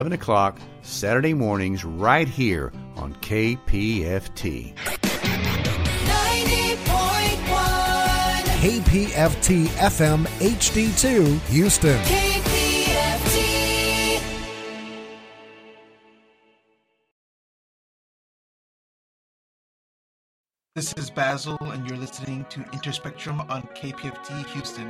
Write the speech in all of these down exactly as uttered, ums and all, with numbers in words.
eleven o'clock Saturday mornings right here on K P F T. ninety point one K P F T F M H D two, Houston. K P F T. This is Basil, and you're listening to Interspectrum on K P F T Houston.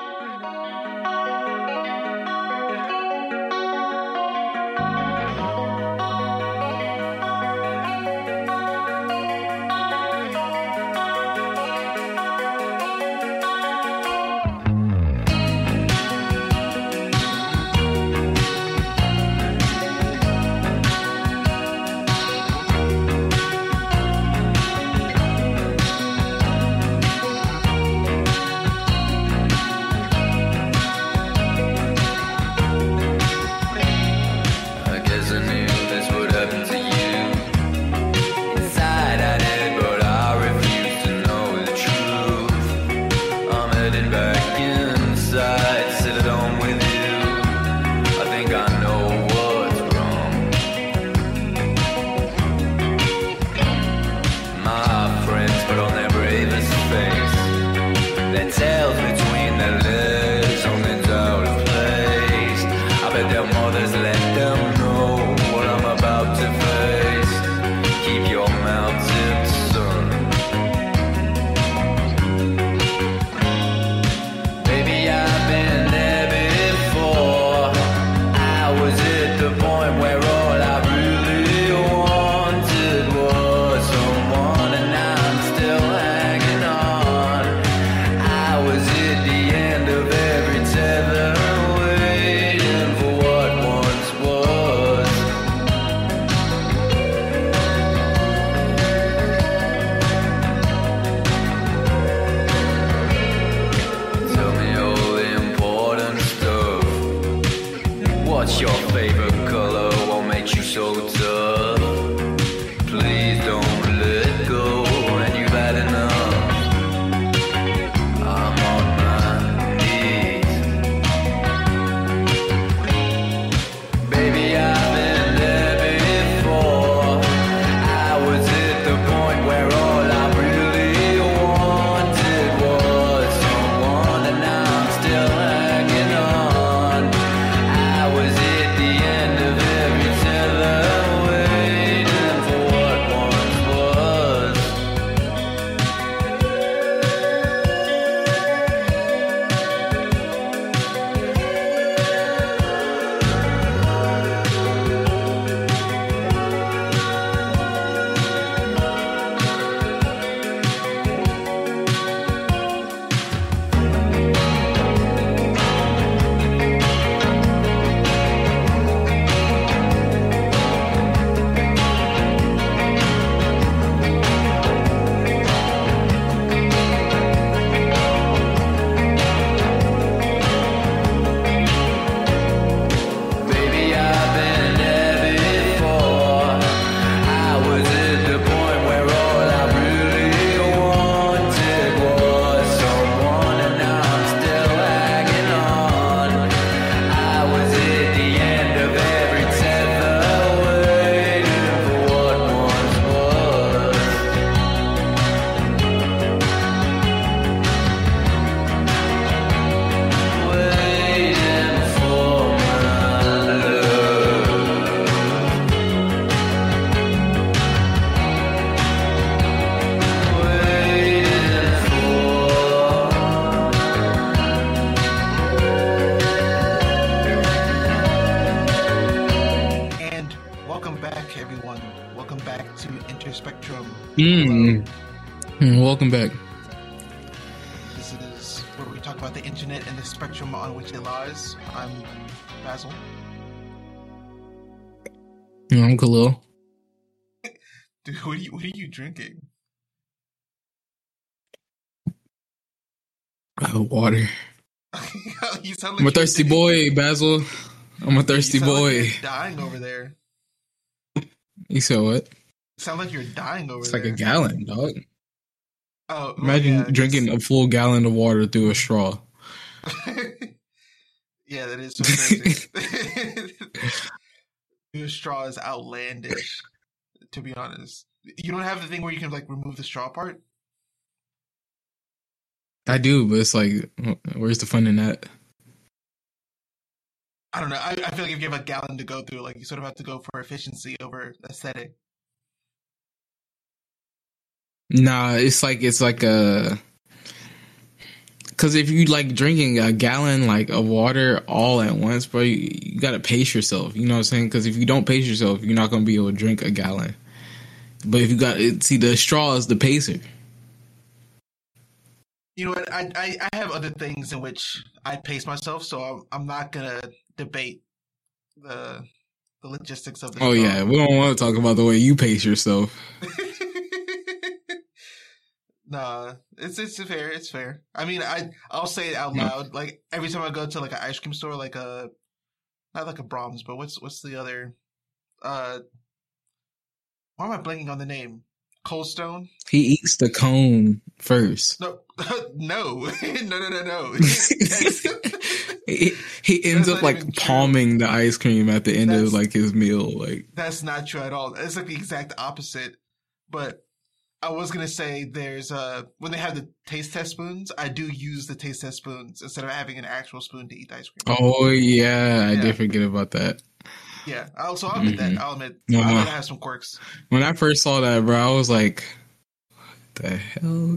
Mm. Welcome back. This is where we talk about the internet and the spectrum on which it lies. I'm Basil. I'm Khalil. Dude, what are you, what are you drinking? Uh, water. You sound like I'm a thirsty boy, Basil. I'm a thirsty you sound boy. Like you're dying over there. You said what? You sound like you're dying over It's there. like a gallon, dog. Oh, Imagine well, yeah, drinking a full gallon of water through a straw. Yeah, that is so crazy. Your straw is outlandish, to be honest. You don't have the thing where you can like remove the straw part? I do, but it's like, where's the fun in that? I don't know. I, I feel like if you have a gallon to go through, like you sort of have to go for efficiency over aesthetic. Nah, it's like it's like a. Because if you like drinking a gallon like of water all at once, bro, you, you gotta pace yourself. You know what I'm saying? Because if you don't pace yourself, you're not gonna be able to drink a gallon. But if you got see the straw is the pacer. You know what? I, I I have other things in which I pace myself, so I'm I'm not gonna debate the the logistics of the. Oh straw. yeah, we don't want to talk about the way you pace yourself. Nah, it's it's fair. It's fair. I mean, I I'll say it out loud. Like every time I go to like an ice cream store, like a not like a Brahms, but what's what's the other? Uh, why am I blanking on the name? Cold Stone? He eats the cone first. No, no, no, no, no, no. he, he ends That's up not like even true. palming the ice cream at the end of That's- like his meal. Like That's not true at all. It's like the exact opposite. But I was gonna say there's uh when they have the taste test spoons, I do use the taste test spoons instead of having an actual spoon to eat the ice cream. oh yeah, I Yeah. did forget about that. Yeah, I'll, so I'll admit Mhm. that. I'll admit No, I no. gotta have some quirks. When I first saw that, bro, I was like, "What the hell?"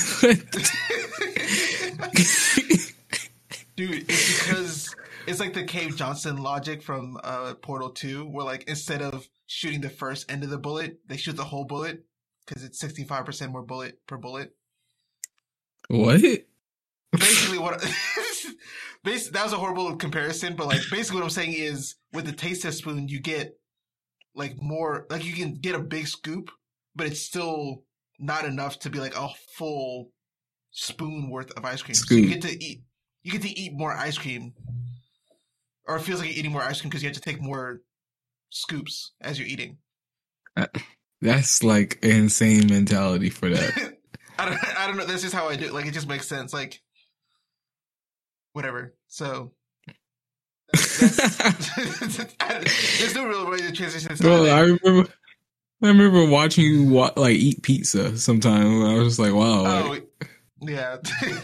Dude, it's because it's like the Cave Johnson logic from uh, Portal two, where like instead of shooting the first end of the bullet, they shoot the whole bullet because it's sixty-five percent more bullet per bullet. What? Basically, what bas- that was a horrible comparison, but like basically what I'm saying is with the taste test spoon, you get like more, like you can get a big scoop, but it's still not enough to be like a full spoon worth of ice cream. So you Scoop. get to eat, you get to eat more ice cream, or it feels like you're eating more ice cream because you have to take more scoops as you're eating. That's like an insane mentality for that. I don't, I don't know. That's just how I do it. Like, it just makes sense. Like, whatever. So, that's, that's, I don't- there's no real way to transition. Bro, This I remember, I remember watching you wa- like eat pizza sometime. I was just like, wow. Like, Oh, yeah.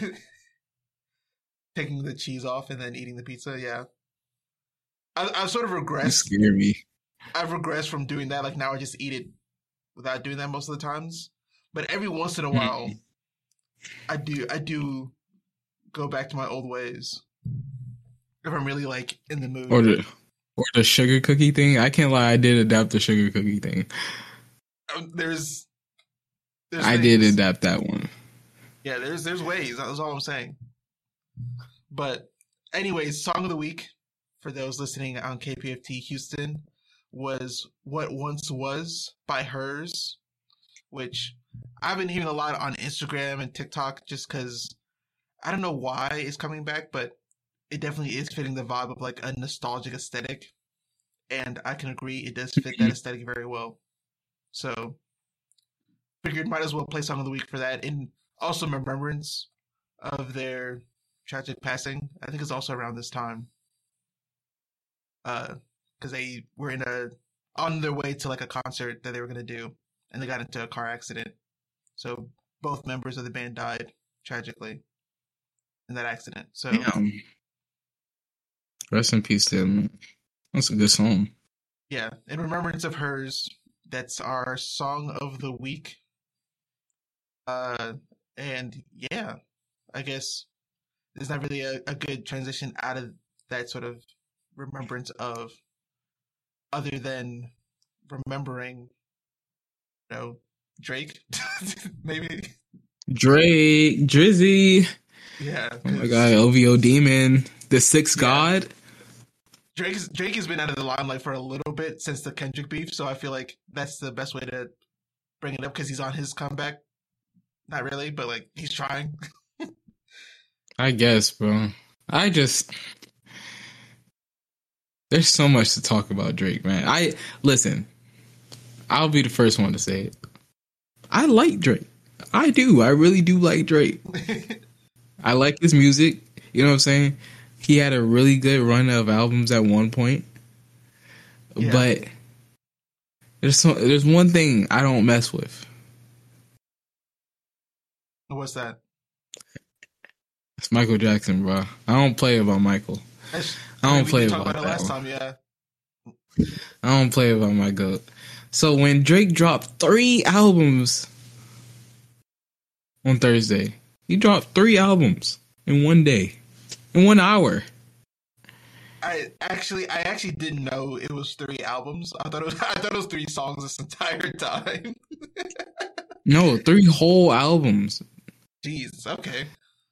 Taking the cheese off and then eating the pizza. Yeah. I, I've sort of you regressed. scare me. I've regressed from doing that. Like, now I just eat it without doing that most of the times. But every once in a while, I do I do go back to my old ways if I'm really like in the mood. Or the or the sugar cookie thing. I can't lie, I did adapt the sugar cookie thing. Um, there's, there's I did things- adapt that one. Yeah, there's there's ways. That's all I'm saying. But anyways, song of the week for those listening on K P F T Houston was "What Once Was" by Hers, which I've been hearing a lot on Instagram and TikTok just because I don't know why it's coming back, but it definitely is fitting the vibe of like a nostalgic aesthetic. And I can agree it does fit that aesthetic very well. So figured might as well play Song of the Week for that. And also in remembrance of their tragic passing. I think it's also around this time. Uh, because they were in a on their way to like a concert that they were gonna do, and they got into a car accident. So both members of the band died tragically in that accident. So Damn. Rest in peace to them. That's a good song. yeah, in remembrance of Hers, that's our song of the week. Uh, and yeah, I guess there's not really a, a good transition out of that sort of remembrance of, other than remembering, you know, Drake, maybe. Drake, Drizzy. Yeah. Oh my 'cause god, O V O Demon. The Sixth Yeah. God. Drake's, Drake has been out of the limelight for a little bit since the Kendrick beef, so I feel like that's the best way to bring it up because he's on his comeback. Not really, but like he's trying. I guess, bro. I just there's so much to talk about Drake, man. I listen. I'll be the first one to say it. I like Drake. I do. I really do like Drake. I like his music. You know what I'm saying? He had a really good run of albums at one point. Yeah. But there's some, there's one thing I don't mess with. What's that? It's Michael Jackson, bro. I don't play about Michael. That's, I don't we play did talk about about it that last one. time. Yeah. I don't play about my goat. So when Drake dropped three albums on Thursday, he dropped three albums in one day, in one hour. I actually, I actually didn't know it was three albums. I thought it was, I thought it was three songs this entire time. No, three whole albums. Jeez. Okay.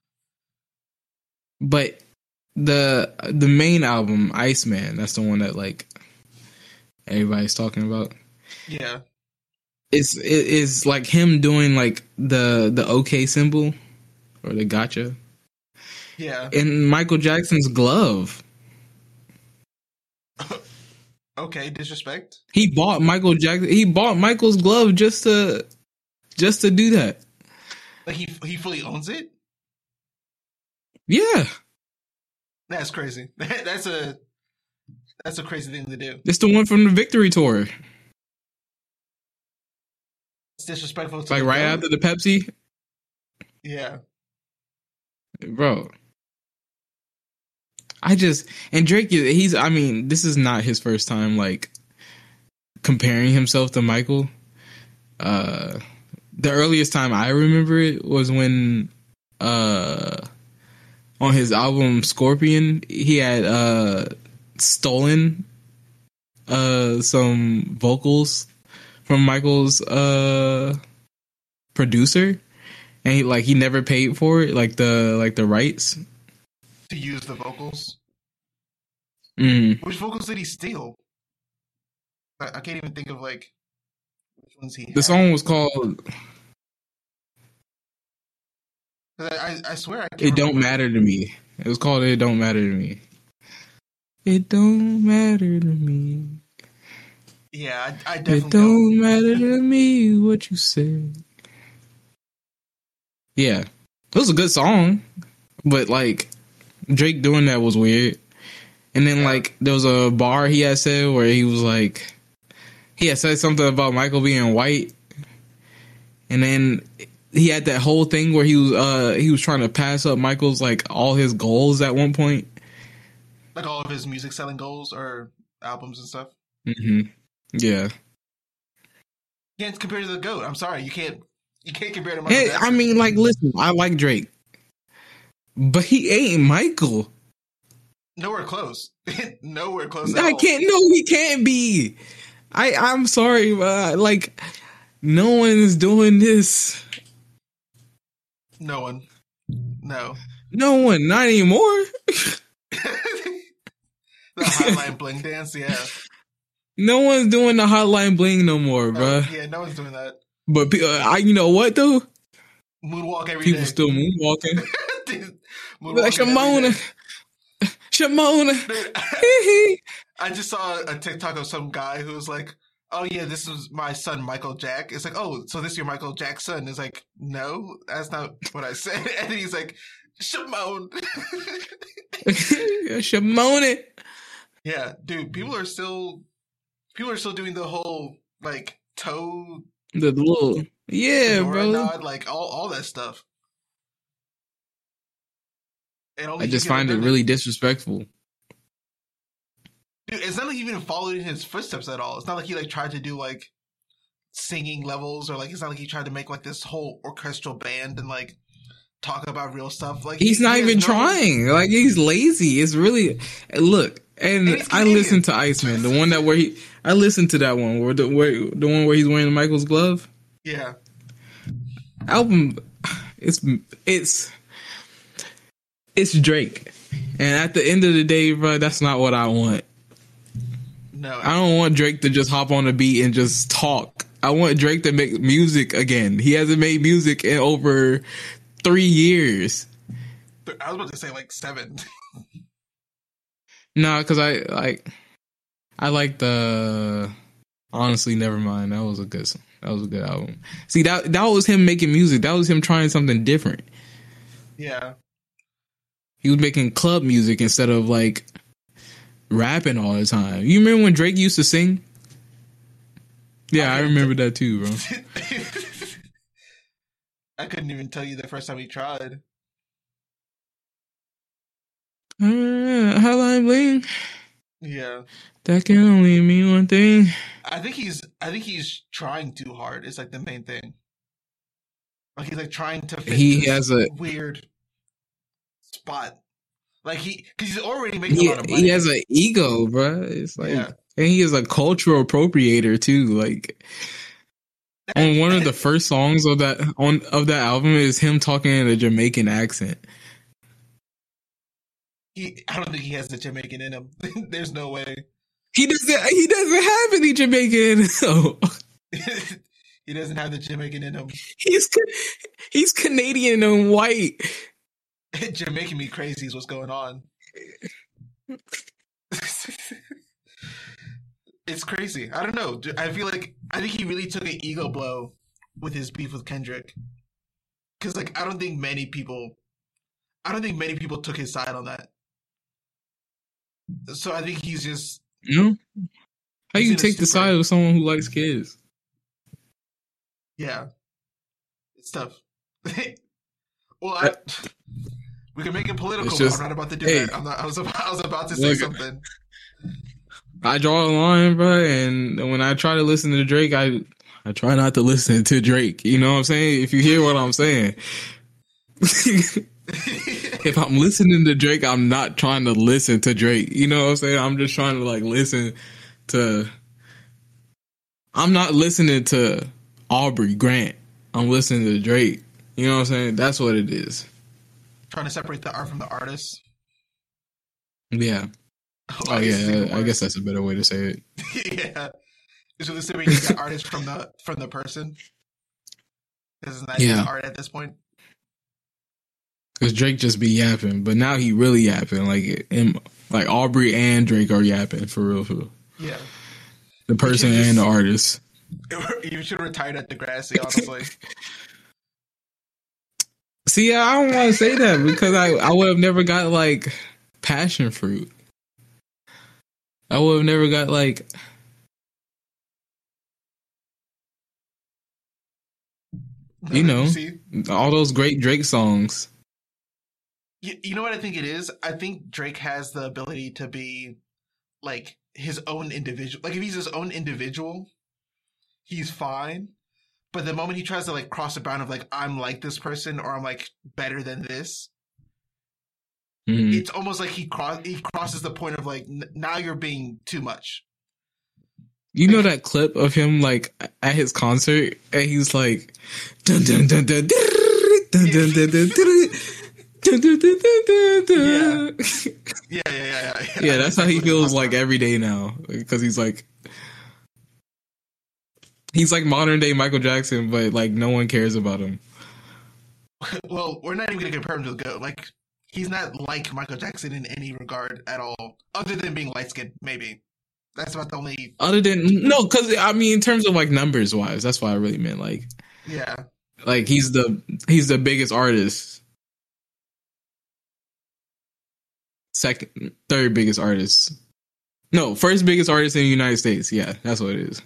But the the main album, Iceman, that's the one that like everybody's talking about. Yeah. It's it is like him doing like the the OK symbol or the gotcha Yeah. in Michael Jackson's glove. Okay. Disrespect. He bought Michael Jackson. He bought Michael's glove just to just to do that. Like he he fully owns it. Yeah, That's crazy. That's a that's a crazy thing to do. it's the one from the Victory Tour. It's disrespectful. To Like the right goat. after the Pepsi, Yeah. bro. I just and Drake is he's. I mean, this is not his first time like comparing himself to Michael. Uh, the earliest time I remember it was when uh on his album Scorpion he had uh stolen uh some vocals from Michael's uh producer, and he like he never paid for it, like the like the rights. To use the vocals. Mm. Which vocals did he steal? I, I can't even think of like which ones he. The had. song was called 'Cause I, I, I swear I can't "It Don't remember. Matter to Me." It was called "It Don't Matter to Me." It don't matter to me. Yeah, I, I definitely It don't. don't matter to me what you say. Yeah, it was a good song, but like Drake doing that was weird. And then like there was a bar he had said where he was like, he had said something about Michael being white, and then he had that whole thing where he was uh he was trying to pass up Michael's like all his goals at one point. Like all of his music selling goals or albums and stuff. Mm-hmm. Yeah. You can't compare to the GOAT. I'm sorry, you can't. You can't compare to Michael Hey, Jackson. I mean, like, listen, I like Drake, but he ain't Michael. Nowhere close. Nowhere close. At I all. can't. No, he can't be. I. I'm sorry, but like, no one is doing this. No one. No. No one, not anymore. The Hotline Bling dance, yeah. No one's doing the Hotline Bling no more, No, bruh. yeah, no one's doing that. But pe- uh, I, you know what though? Moonwalk every day. People still moonwalking. Dude, Like moonwalking every Shamona, day. Shamona. Dude, I, I just saw a TikTok of some guy who was like, "Oh yeah, this is my son Michael Jack." It's like, "Oh, so this is your Michael Jack son?" It's like, "No, that's not what I said." And he's like, "Shimon." Shamona. Yeah, dude, people are still people are still doing the whole like toe The little, yeah, fedora bro. nod, like all all that stuff. And only I he just could have find it done really disrespectful. Dude, it's not like he even followed in his footsteps at all. It's not like he like tried to do like singing levels or like it's not like he tried to make like this whole orchestral band and like talk about real stuff. Like He's he- not he has even no- trying. Like he's lazy. It's really look. And And he's I Canadian. listened to Iceman, the one that where he. I listened to that one where the where the one where he's wearing Michael's glove. Yeah, Album, it's it's it's Drake, and at the end of the day, bro, that's not what I want. no, I don't want Drake to just hop on the beat and just talk. I want Drake to make music again. He hasn't made music in over three years. I was about to say like seven. No, because I like, I like the. Honestly, never mind. That was a good. That was a good album. See that that was him making music. That was him trying something different. Yeah, He was making club music instead of like rapping all the time. You remember when Drake used to sing? Yeah, I remember that too, bro. I couldn't even tell you the first time he tried. Uh, Hotline Bling. Yeah, That can only mean one thing. I think he's. I think he's trying too hard. It's like the main thing. Like he's like trying to. Fit He this has a weird spot. Like he, because he's already making he, a lot of money. he has an ego, bro. It's like, Yeah. and he is a cultural appropriator too. Like on one of the first songs of that on of that album is him talking in a Jamaican accent. He, I don't think he has the Jamaican in him. There's no way. He doesn't. He doesn't have any Jamaican. No. He doesn't have the Jamaican in him. He's he's Canadian and white. Jamaican me crazy is what's going on. It's crazy. I don't know. I feel like I think he really took an ego blow with his beef with Kendrick. Because like I don't think many people, I don't think many people took his side on that. So I think he's just You know how He's you in a take the super- side of someone who likes kids? yeah, it's tough. Well, I, we can make it political. It's but just- I'm not about to do hey. that. I'm not, I was about, I was about to say Look, something. I draw a line, bro, and when I try to listen to Drake, I I try not to listen to Drake. You know what I'm saying? If you hear what I'm saying. If I'm listening to Drake, I'm not trying to listen to Drake. You know what I'm saying? I'm just trying to like listen to. I'm not listening to Aubrey Grant. I'm listening to Drake. You know what I'm saying? That's what it is. Trying to separate the art from the artist. Yeah. Oh I guess it's yeah. even I worse. guess that's a better way to say it. Yeah. So the separating the artist from the from the person. Isn't that Yeah. even art at this point? Cause Drake just be yapping, but now he really yapping. Like him, like Aubrey and Drake are yapping for real. For real. Yeah. The person just- and the artist. You should have retired at Degrassi, honestly. See, I don't want to say that because I, I would have never got like passion fruit. I would have never got like. You know, See? all those great Drake songs. You, you know what I think it is? I think Drake has the ability to be like his own individual. Like if he's his own individual, he's fine. But the moment he tries to like cross the bound of like I'm like this person or I'm like better than this, Mhm. it's almost like he cross he crosses the point of like n- now you're being too much. You know that clip of him like at his concert and he's like dun dun dun dun dun dun dun dun dun dun dun dun dun dun dun. Yeah, yeah, yeah, yeah. Yeah, that's how he feels like every day now because he's like he's like modern day Michael Jackson, but like no one cares about him. Well, we're not even gonna compare him to the GOAT. Like he's not like Michael Jackson in any regard at all, other than being light skinned. Maybe that's about the only. Other than no, because I mean in terms of like numbers wise, that's what I really meant. Like Yeah, like he's the he's the biggest artist. Second, third biggest artist. No, first biggest artist in the United States. Yeah, that's what it is.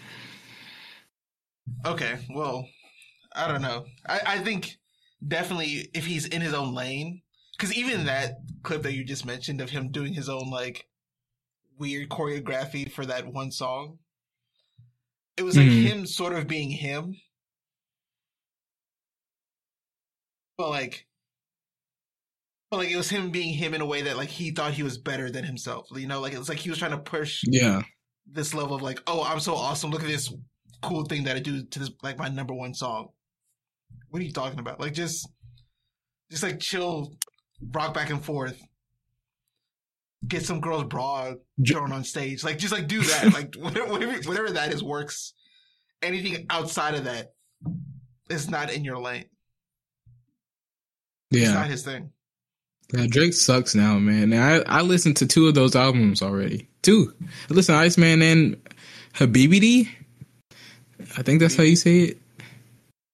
okay. Well, I don't know. I, I think definitely if he's in his own lane, because even that clip that you just mentioned of him doing his own like weird choreography for that one song, it was like Mhm. him sort of being him, but like. But like it was him being him in a way that like he thought he was better than himself. You know, like it was like he was trying to push Yeah. this level of like, oh, I'm so awesome. Look at this cool thing that I do to this like my number one song. What are you talking about? Like just just like chill, rock back and forth. Get some girls bra thrown on stage. Like just like do that. Like whatever, whatever whatever that is works. Anything outside of that is not in your lane. It's Yeah. not his thing. Yeah, Drake sucks now, man. And I I listened to two of those albums already. Two. I listened to Iceman and Habibity. I think that's how you say it.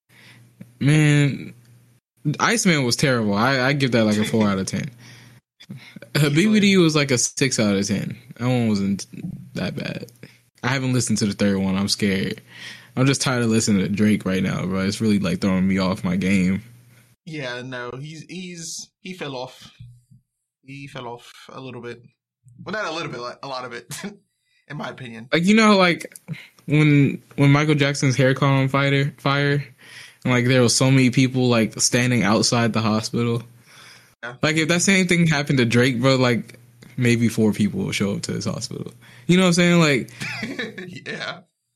Man, Iceman was terrible. I, I give that like a four out of ten. Habibity was like a six out of ten. That one wasn't that bad. I haven't listened to the third one. I'm scared. I'm just tired of listening to Drake right now, bro. It's really like throwing me off my game. Yeah, no, he's he's he fell off. He fell off a little bit. Well, not a little bit, like a lot of it, in my opinion. Like, you know, like when when Michael Jackson's hair caught on fire, fire, and like there was so many people like standing outside the hospital. Yeah. Like if that same thing happened to Drake, bro, like maybe four people will show up to his hospital. You know what I'm saying? Like, yeah.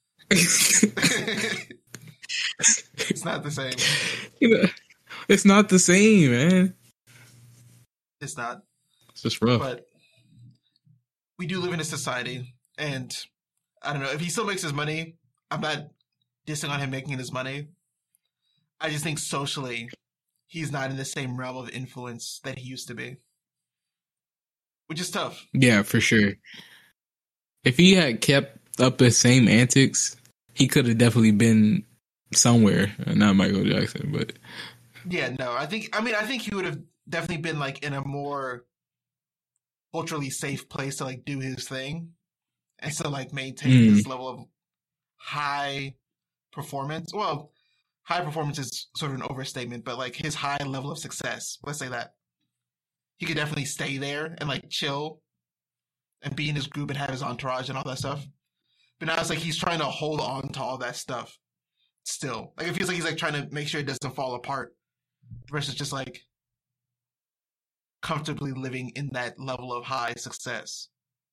It's not the same. You know, it's not the same, man. It's not. It's just rough. But we do live in a society, and I don't know, if he still makes his money, I'm not dissing on him making his money. I just think socially, he's not in the same realm of influence that he used to be. Which is tough. Yeah, for sure. If he had kept up the same antics, he could have definitely been somewhere. Not Michael Jackson, but Yeah, no, I think, I mean, I think he would have definitely been like in a more culturally safe place to like do his thing and still like maintain Mm. this level of high performance. Well, high performance is sort of an overstatement, but like his high level of success, let's say that. He could definitely stay there and like chill and be in his group and have his entourage and all that stuff. But now it's like he's trying to hold on to all that stuff still. Like it feels like he's like trying to make sure it doesn't fall apart versus just like comfortably living in that level of high success.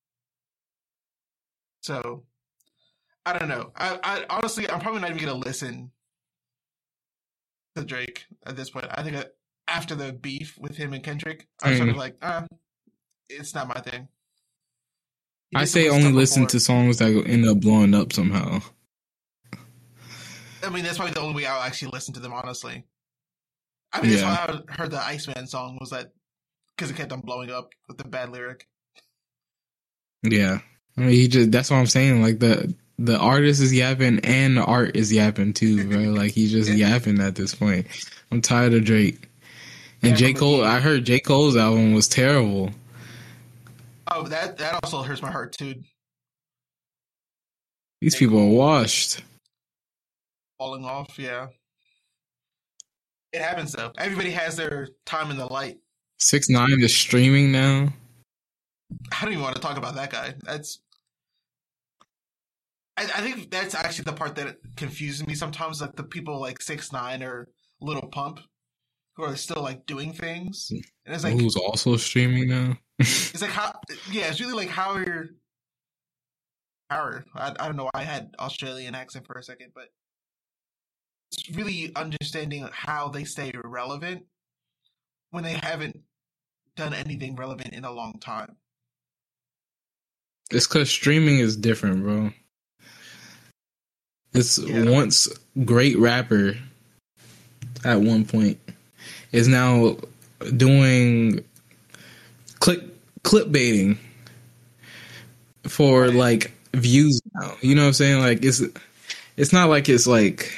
So I don't know. I, I honestly, I'm probably not even gonna listen to Drake at this point. I think that after the beef with him and Kendrick, I'm sort of Mm. like, ah, it's not my thing. He I did some say good only stuff listen before. to songs that end up blowing up somehow. I mean, that's probably the only way I'll actually listen to them, honestly. I mean, that's Yeah. why I heard the Iceman song was that because it kept on blowing up with the bad lyric. Yeah, I mean, he just—that's what I'm saying. Like the the artist is yapping and the art is yapping too, bro. Like he's just yapping at this point. I'm tired of Drake and Yeah, J but Cole. he- I heard J Cole's album was terrible. Oh, that that also hurts my heart too. These J. people are Cole. washed. Falling off, yeah. It happens though. Everybody has their time in the light. Six Nine is streaming now. I don't even want to talk about that guy. That's. I, I think that's actually the part that confuses me sometimes. Like the people like Six Nine or Little Pump, who are still like doing things, and it's like Who's also streaming now? it's like how yeah, it's really like how you're. How are, I I don't know why I had Australian accent for a second, but it's really understanding how they stay relevant when they haven't done anything relevant in a long time. It's because streaming is different, bro. This Yeah. once great rapper at one point is now doing click clip baiting for Right. like views now. You know what I'm saying? Like it's it's not like it's like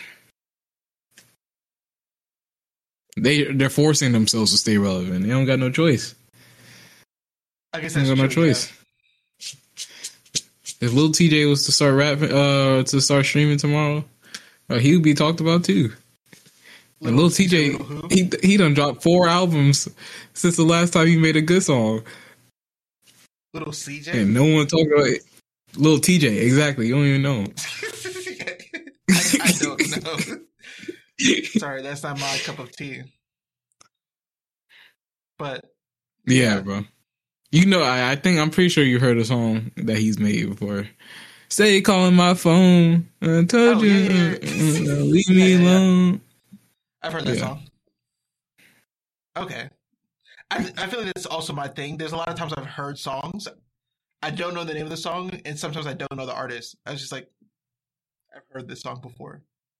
they they're forcing themselves to stay relevant. They don't got no choice. I guess They that's don't got no true, yeah. choice. If Lil T J was to start rapping, uh, to start streaming tomorrow, uh, he would be talked about too. And Lil T J, Little who? he he done dropped four albums since the last time he made a good song, Little C J. and no one talked about it. Lil T J, exactly. You don't even know him. I, I don't know. Sorry, that's not my cup of tea. But Yeah, bro. You know, I, I think I'm pretty sure you heard a song that he's made before. Stay calling my phone. I told Oh, you, yeah, yeah. uh, leave Yeah, me yeah, yeah. alone. I've heard that Yeah. song. Okay. I I feel like that's also my thing. There's a lot of times I've heard songs. I don't know the name of the song, and sometimes I don't know the artist. I was just like, I've heard this song before.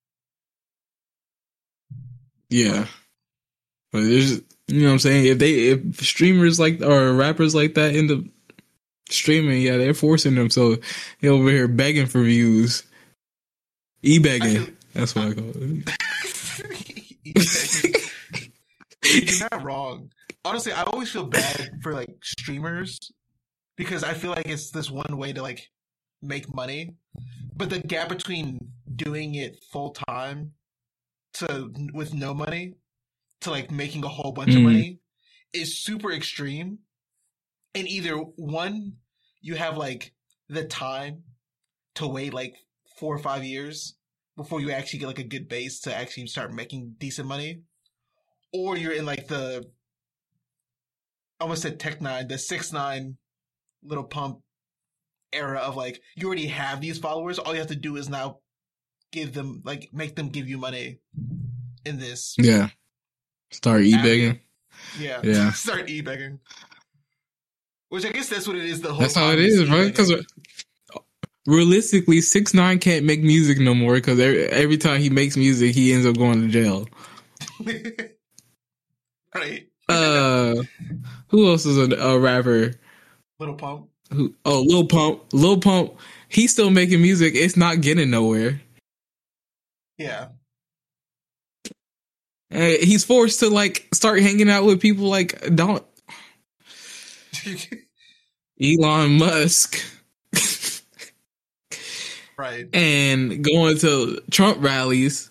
Yeah. But there's, you know what I'm saying? If they, if streamers like, or rappers like that end up streaming, yeah, they're forcing themselves. They over here begging for views. E-begging. That's what I call it. You're not wrong. honestly, I always feel bad for like streamers because I feel like it's this one way to like make money, but the gap between doing it full time to with no money to like making a whole bunch mm. of money is super extreme. And either one, you have like the time to wait like four or five years before you actually get like a good base to actually start making decent money, or you're in like the I almost said Tech Nine, the six nine Little Pump era of like you already have these followers. All you have to do is now give them like make them give you money in this. Yeah. Start e-begging. Yeah. Yeah. Start e-begging. Which I guess that's what it is. The whole that's how it is, right? Because realistically, six nine can't make music no more because every, every time he makes music, he ends up going to jail. Right. Uh, who else is a, a rapper? Lil Pump. Who? Oh, Lil Pump. Lil Pump. He's still making music. It's not getting nowhere. Yeah. And he's forced to like start hanging out with people like don't. Elon Musk. Right. And going to Trump rallies.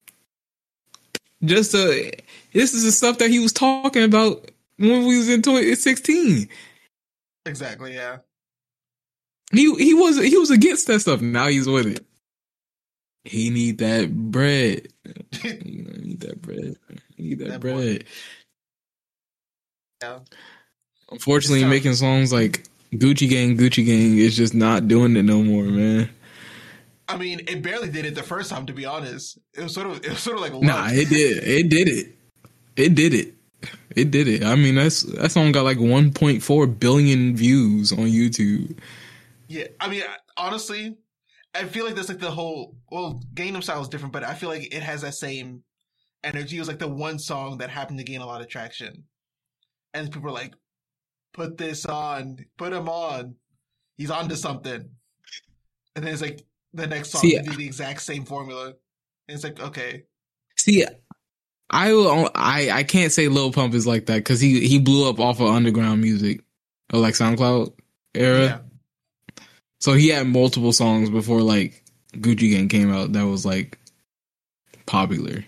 Just to, this is the stuff that he was talking about when we was in twenty sixteen. Exactly, yeah. He he was he was against that stuff. Now he's with it. He need that bread. He need that bread. He need that, that bread. Boy. Yeah. Unfortunately, sounds- making songs like Gucci Gang, Gucci Gang is just not doing it no more, man. I mean, it barely did it the first time, to be honest. It was sort of, it was sort of like, nah, it did, it did it, it did it, it did it. I mean, that's that song got like one point four billion views on YouTube. Yeah, I mean, honestly, I feel like that's like the whole. Well, Gangnam Style is different, but I feel like it has that same energy. It was like the one song that happened to gain a lot of traction, and people were like, "Put this on, put him on, he's onto something," and then it's like. The next song See, did the exact same formula. And it's like, okay. See, I will, I I can't say Lil Pump is like that because he, he blew up off of underground music, or like SoundCloud era. Yeah. So he had multiple songs before like Gucci Gang came out that was like popular.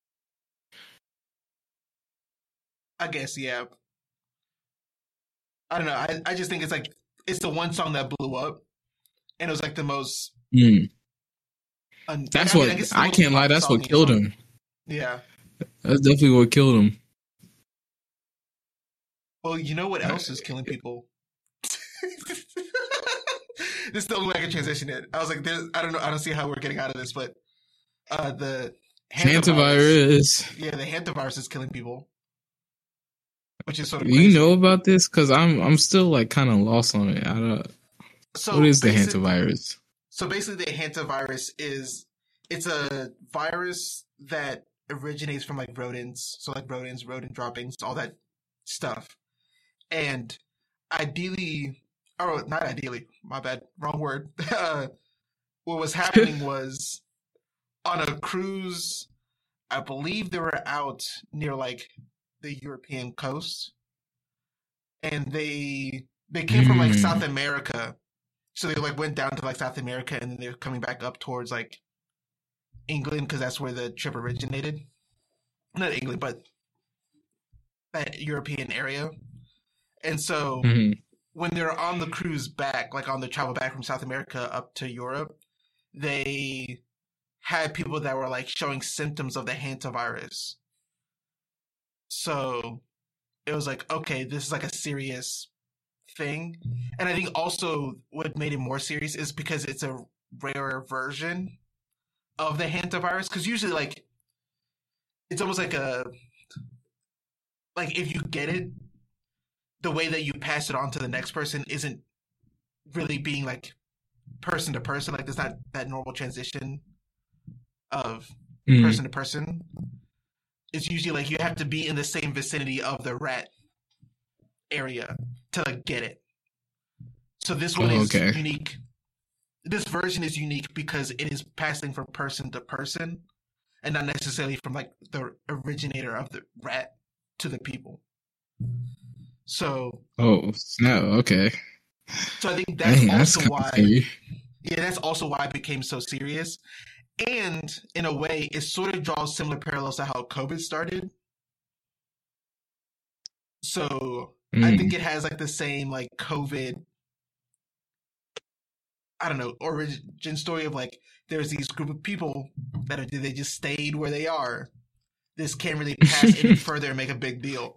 I guess, yeah. I don't know. I, I just think it's like, it's the one song that blew up. And it was like the most. Mm. Un- that's I mean, what I, I can't lie. That's what killed song. him. Yeah, that's definitely what killed him. Well, you know what else is killing people? This is the only way I can transition it. I was like, There's, I don't know. I don't see how we're getting out of this, but uh, the hantavirus. Yeah, the hantavirus is killing people, which is sort of. Crazy. You know about this? Because I'm I'm still like kind of lost on it. I don't. So what is the hantavirus? So basically, the hantavirus is it's a virus that originates from like rodents, so like rodents, rodent droppings, all that stuff. And ideally, or not ideally, my bad, wrong word. Uh, what was happening was on a cruise. I believe they were out near like the European coast, and they they came mm. from like South America. So they like went down to like South America, and then they're coming back up towards like England because that's where the trip originated. Not England, but that European area. And so mm-hmm. when they're on the cruise back, like on the travel back from South America up to Europe, they had people that were like showing symptoms of the hantavirus. So it was like, okay, this is like a serious thing. And I think also what made it more serious is because it's a rarer version of the hantavirus. Because usually, like, it's almost like a like if you get it, the way that you pass it on to the next person isn't really being like person to person. Like, there's not that normal transition of mm. person to person. It's usually like you have to be in the same vicinity of the rat area to like get it. So this one oh, is okay. unique. This version is unique because it is passing from person to person and not necessarily from like the originator of the rat to the people. So, Oh no, okay. so I think that's Dang, that's also kind of why. scary. Yeah, that's also why it became so serious. And in a way, it sort of draws similar parallels to how COVID started. So I think Mm. it has like the same like COVID, I don't know, origin story of like there's these group of people that are they just stayed where they are. This can't really pass any further and make a big deal.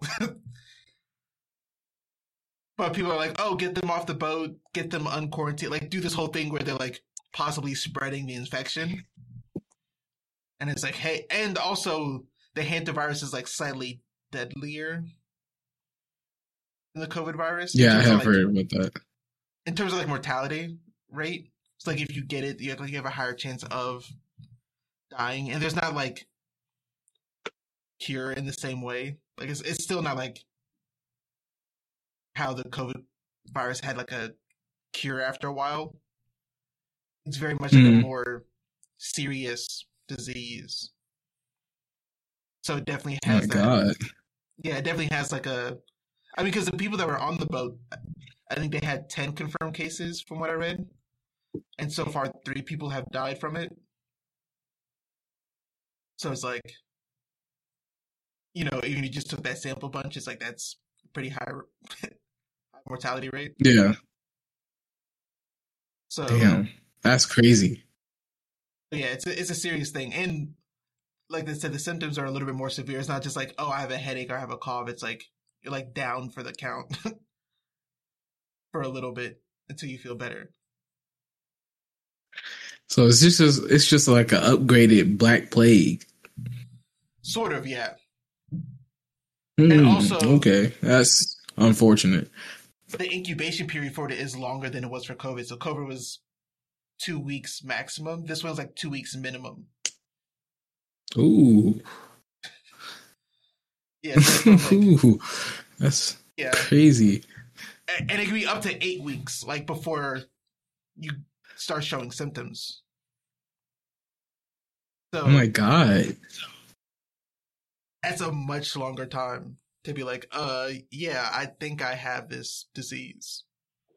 But people are like, oh, get them off the boat, get them unquarantined, like do this whole thing where they're like possibly spreading the infection. And it's like, hey, and also the hantavirus is like slightly deadlier than the COVID virus. in Yeah, I terms of, have like, heard about that. in terms of like mortality rate. It's like if you get it, you have, like, you have a higher chance of dying, and there's not like cure in the same way. Like it's it's still not like how the COVID virus had like a cure after a while. It's very much like a Mm. more serious disease. So it definitely Oh my has that. god. Yeah, it definitely has like a. I mean, because the people that were on the boat, I think they had ten confirmed cases from what I read, and so far three people have died from it. So it's like, you know, even if you just took that sample bunch, it's like that's pretty high mortality rate. Yeah. So Damn. That's crazy. yeah, it's a, it's a serious thing, and like they said, the symptoms are a little bit more severe. It's not just like, oh, I have a headache or I have a cough. It's like you're like down for the count for a little bit until you feel better. So it's just it's just like an upgraded Black Plague. Sort of, yeah. Mm, also- okay, that's unfortunate. The incubation period for it is longer than it was for COVID. So COVID was two weeks maximum. This one's like two weeks minimum. Ooh, Yeah, so it's like, Ooh, that's yeah, crazy. and and it can be up to eight weeks, like before you start showing symptoms. So Oh my god. that's a much longer time to be like, uh, yeah, I think I have this disease.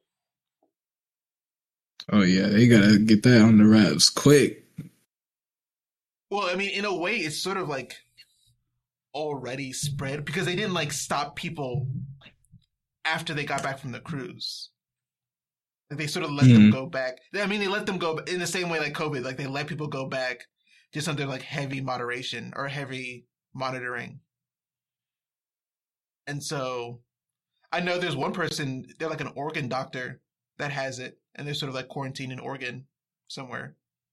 Oh yeah, they gotta get that on the wraps quick. Well, I mean, in a way, it's sort of like already spread because they didn't like stop people after they got back from the cruise. Like they sort of let them Mhm. go back. I mean, they let them go in the same way like COVID. Like they let people go back just under like heavy moderation or heavy monitoring. And so I know there's one person, they're like an Oregon doctor that has it, and they're sort of like quarantined in Oregon somewhere.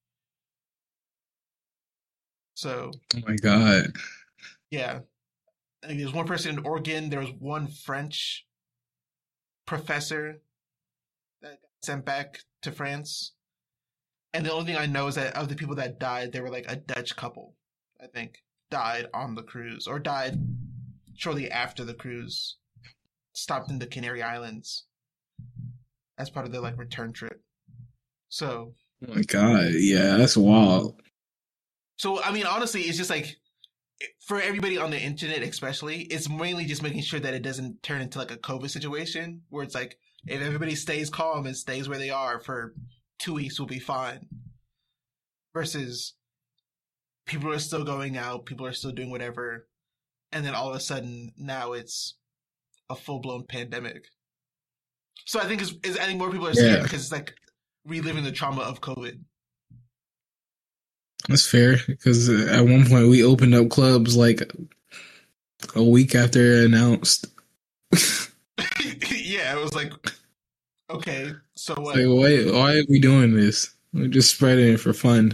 So Oh my god. yeah, I think there's one person in Oregon. There was one French professor that got sent back to France, and the only thing I know is that of the people that died, they were like a Dutch couple. I think died on the cruise or died shortly after the cruise stopped in the Canary Islands as part of their like return trip. So, Oh my god. Yeah, that's wild. so I mean, honestly, it's just like for everybody on the internet, especially, it's mainly just making sure that it doesn't turn into like a COVID situation where it's like if everybody stays calm and stays where they are for two weeks, we'll be fine. Versus people are still going out, people are still doing whatever, and then all of a sudden now it's a full blown pandemic. So I think it's, it's I think more people are scared Yeah. because it's like reliving the trauma of COVID. That's fair because at one point we opened up clubs like a week after it announced. Yeah, it was like, okay, so what? Like, why, why are we doing this? We're just spreading it for fun.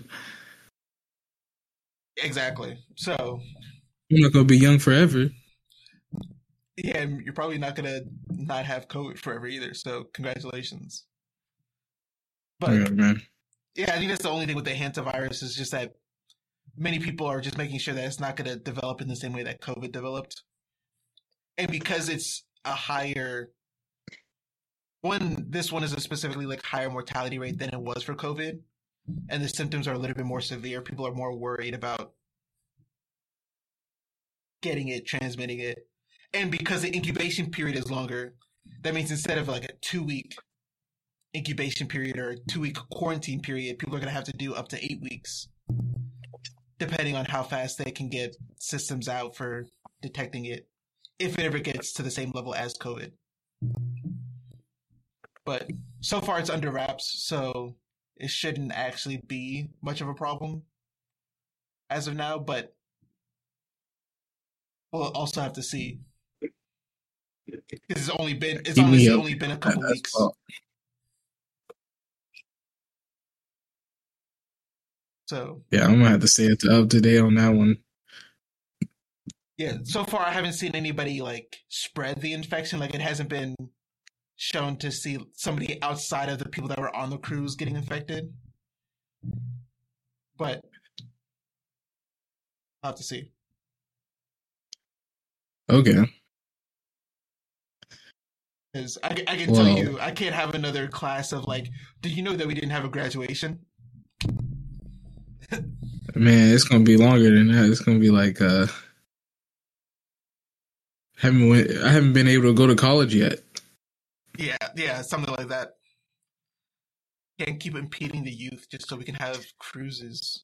Exactly. So, I'm not gonna be young forever. yeah, and you're probably not gonna not have COVID forever either. So, congratulations. But Yeah, man. yeah, I think that's the only thing with the hantavirus is just that many people are just making sure that it's not gonna develop in the same way that COVID developed, and because it's a higher one, this one is a specifically like higher mortality rate than it was for COVID, and the symptoms are a little bit more severe. People are more worried about getting it, transmitting it. And because the incubation period is longer, that means instead of like a two week incubation period or a two week quarantine period, people are going to have to do up to eight weeks, depending on how fast they can get systems out for detecting it, if it ever gets to the same level as COVID. But so far it's under wraps, so it shouldn't actually be much of a problem as of now, but we'll also have to see. It's only been it's Keep me honestly up. only been a couple That's weeks. all. So Yeah, I'm gonna have to stay up to, up to date on that one. yeah, so far I haven't seen anybody like spread the infection. Like it hasn't been shown to see somebody outside of the people that were on the cruise getting infected. But I'll have to see. Okay. Because I, I can Well- tell you, I can't have another class of like, did you know that we didn't have a graduation? Man, it's gonna be longer than that. It's gonna be like uh haven't went, I haven't been able to go to college yet. Yeah, yeah, something like that. Can't keep impeding the youth just so we can have cruises.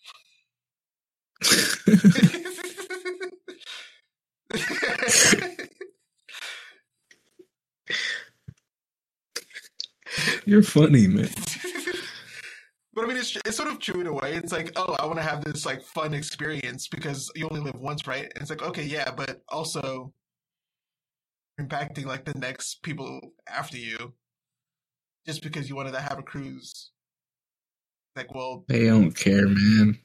You're funny, man. But I mean, it's it's sort of true in a way. It's like, oh, I want to have this like fun experience because you only live once, right? And it's like, okay, yeah, but also impacting like the next people after you, just because you wanted to have a cruise. Like, well, They don't care, man.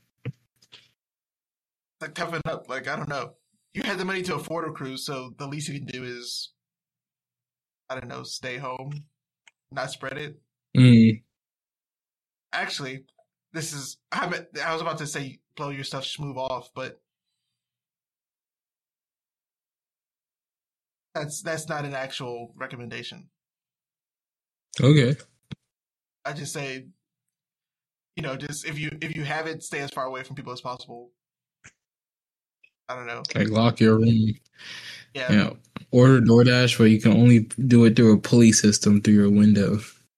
like toughen up. Like, I don't know. You had the money to afford a cruise, so the least you can do is, I don't know, stay home, not spread it. Mm. Actually, this is I haven't- I was about to say blow your stuff, smooth off, but that's that's not an actual recommendation. Okay. I just say, you know, just if you if you have it, stay as far away from people as possible. I don't know. Like lock your room. Yeah, Yeah. Order DoorDash where you can only do it through a pulley system through your window.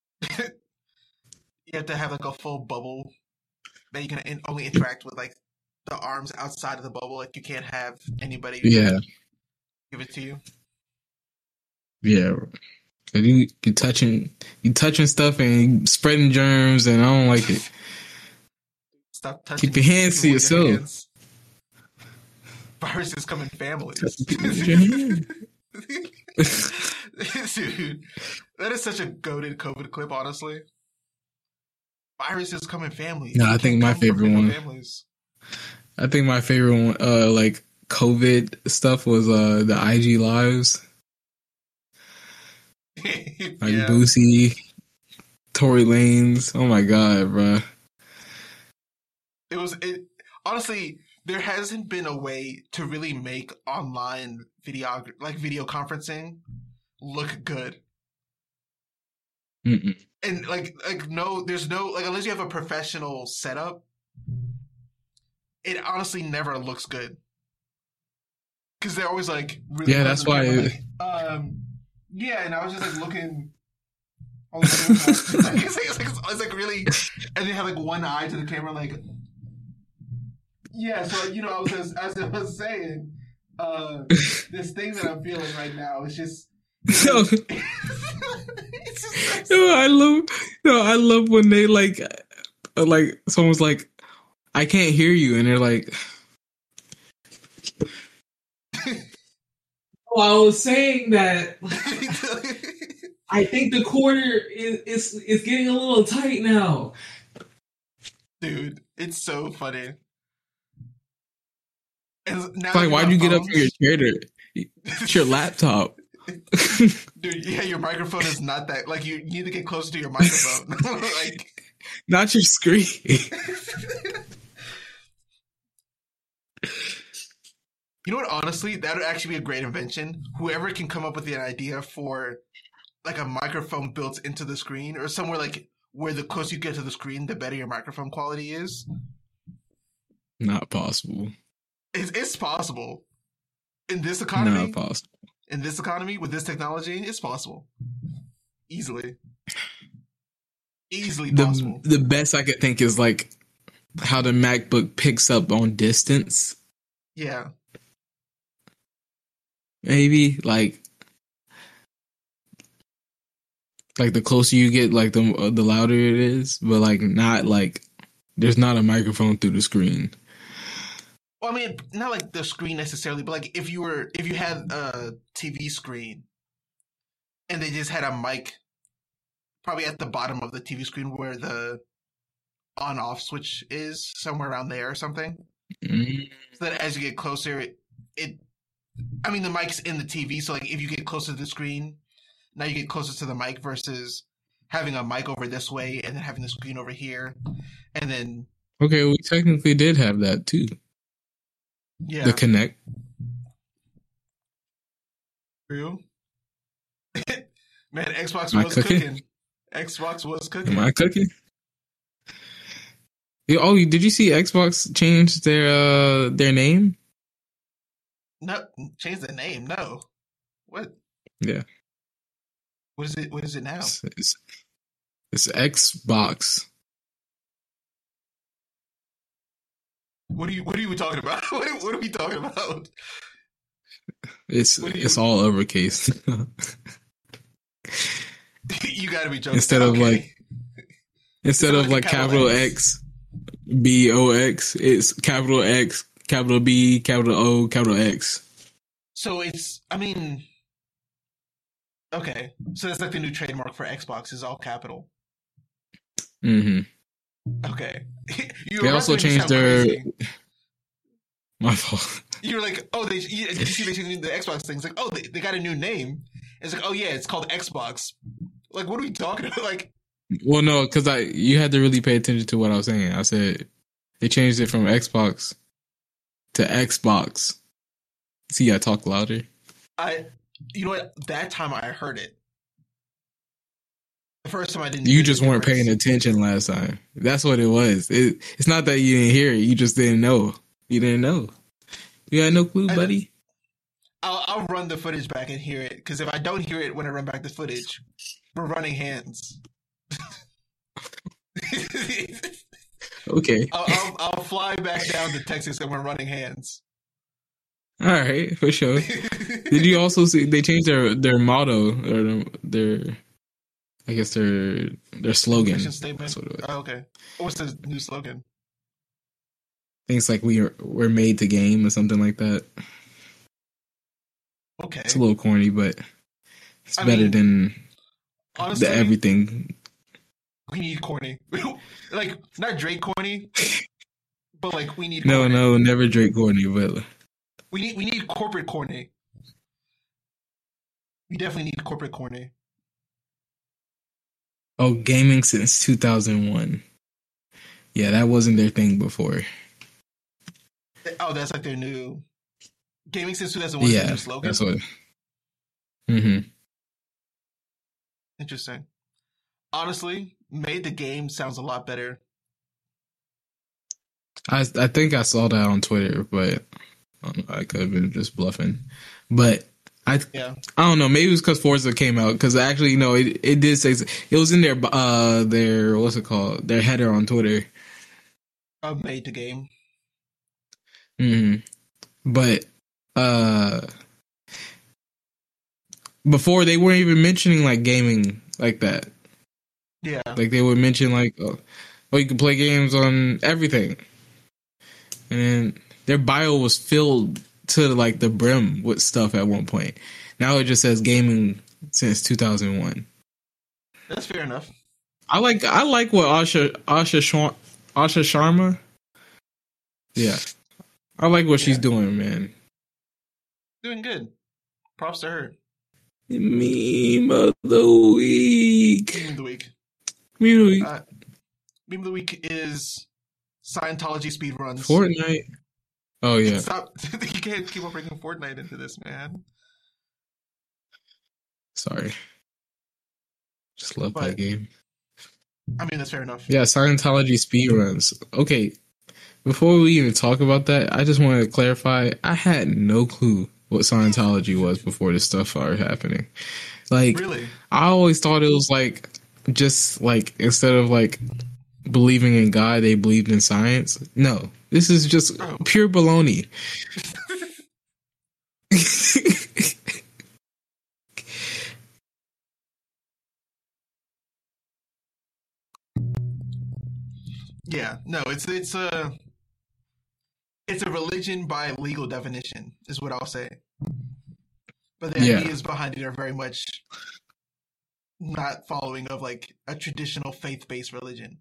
you have to have like a full bubble that you can in, only interact with like the arms outside of the bubble. Like you can't have anybody Yeah. give it to you. Yeah. 'Cause You you touching you touching stuff and you spreading germs and I don't like it. Stop touching. Keep your hands to people with your yourself. hands. Viruses come in families. With your hand. Dude, that is such a goated COVID clip, honestly. Viruses come in families. No, They I think can't my come from favorite different one- Families. I think my favorite one, uh, like COVID stuff was uh the I G lives, like yeah. Boosie, Tory Lanez. Oh my god, bro. It was it honestly, there hasn't been a way to really make online video like video conferencing look good. Mm-mm. And like like no there's no like unless you have a professional setup, it honestly never looks good. Cause they're always like really Yeah, close that's to the camera, why- like, um yeah, and I was just like looking I was doing that. it's, like, it's, like, it's like really and they have like one eye to the camera like yeah, so you know I was as, as I was saying, uh this thing that I'm feeling right now is just No, it's just no, I love, no, I love when they like, uh, like someone's like, I can't hear you, and they're like, well, I was saying that I think the quarter is is is getting a little tight now. Dude, it's so funny. And now It's like, that why'd we you got get up from your phones- chair to it's your laptop? Dude, yeah, your microphone is not that. Like, you need to get closer to your microphone. like, Not your screen. you know what? Honestly, that would actually be a great invention. Whoever can come up with an idea for like a microphone built into the screen, or somewhere like where the closer you get to the screen, the better your microphone quality is. Not possible. It's, it's possible. In this economy, Not possible. in this economy with this technology, it's possible. Easily. Easily The possible. the best I could think is like how the MacBook picks up on distance. Yeah. Maybe like like the closer you get, like the the louder it is, but like not like there's not a microphone through the screen. Well, I mean, not like the screen necessarily, but like if you were if you had a T V screen and they just had a mic probably at the bottom of the T V screen where the on off switch is, somewhere around there or something. Mm. So that as you get closer, it, it I mean the mic's in the T V, so like if you get closer to the screen, now you get closer to the mic versus having a mic over this way and then having the screen over here. And then Okay, we technically did have that too. yeah. The Connect. True. Man, Xbox Am I was cooking? cooking. Xbox was cooking. Am I cooking? Yeah, oh, did you see Xbox change their uh their name? No, change the name. No. What? Yeah, What is it? What is it now? it's, it's, it's Xbox. What are you? What are you talking about? What are, what are we talking about? It's What do you- it's all uppercase You got to be joking. instead of Okay. like instead Instead of of like like a capital capital X, B O X. It's capital X, capital B, capital O, capital X. So it's. I mean. Okay, so that's like the new trademark for Xbox is all capital. Mm-hmm. Okay. You They were also about to make me changed sound their. crazy. My fault. You were like, oh, they. You, did you see they changed the Xbox thing? It's like, oh, they, they got a new name. It's like, oh yeah, it's called Xbox. Like, what are we talking about? Like, Well, no, because I you had to really pay attention to what I was saying. I said they changed it from Xbox to Xbox. See, I talk louder. I. You know what? That time I heard it. The first time I didn't. You hear the just weren't difference. paying attention last time. That's what it was. It, it's not that you didn't hear it. You just didn't know. You didn't know. You had no clue, I- buddy. I'll, I'll run the footage back and hear it because if I don't hear it when I run back the footage, we're running hands. Okay. I'll, I'll, I'll fly back down to Texas and we're running hands. All right, for sure. Did you also see they changed their their motto or their I guess their their slogan? Mission statement. That's what it was. Oh, okay. What's the new slogan? Things like we are we're made to game or something like that. Okay. It's a little corny, but it's I better mean, than Honestly, the everything. we need corny. Like, not Drake corny, but like we need No, corny. no, never Drake corny, but We need we need corporate corny. We definitely need corporate corny. oh, gaming since two thousand one. Yeah, that wasn't their thing before. Oh, that's like their new gaming since two thousand one. Is their Yeah, new slogan. that's what. Mm-hmm. Interesting. Honestly, made the game sounds a lot better. I I think I saw that on Twitter, but I, don't know, I could have been just bluffing. But I Yeah. I don't know. Maybe it was because Forza came out. Because actually, no, it it did say it was in their uh their what's it called their header on Twitter. Uh, made the game. hmm But uh, before they weren't even mentioning like gaming like that. Yeah. Like they would mention like, oh, oh you can play games on everything, and then their bio was filled to like the brim with stuff at one point. Now it just says gaming since two thousand one. That's fair enough. I like I like what Asha Asha Shar- Asha Sharma. Yeah, I like what she's Yeah. doing, man. Doing good. Props to her. Meme of the week. Meme of the week. Meme of the week. Uh, Meme of the week is Scientology speedruns. Fortnite. Oh yeah. Stop. You can't keep on bringing Fortnite into this, man. Sorry. Just love But- that game. I mean, that's fair enough. Yeah, Scientology speedruns. Okay, before we even talk about that, I just want to clarify, I had no clue what Scientology was before this stuff started happening. Like, Really? I always thought it was like just like instead of like believing in God, they believed in science. No, this is just Oh. pure baloney. Yeah, no, it's it's a it's a religion by legal definition, is what I'll say. But the Yeah. ideas behind it are very much not following of like a traditional faith-based religion.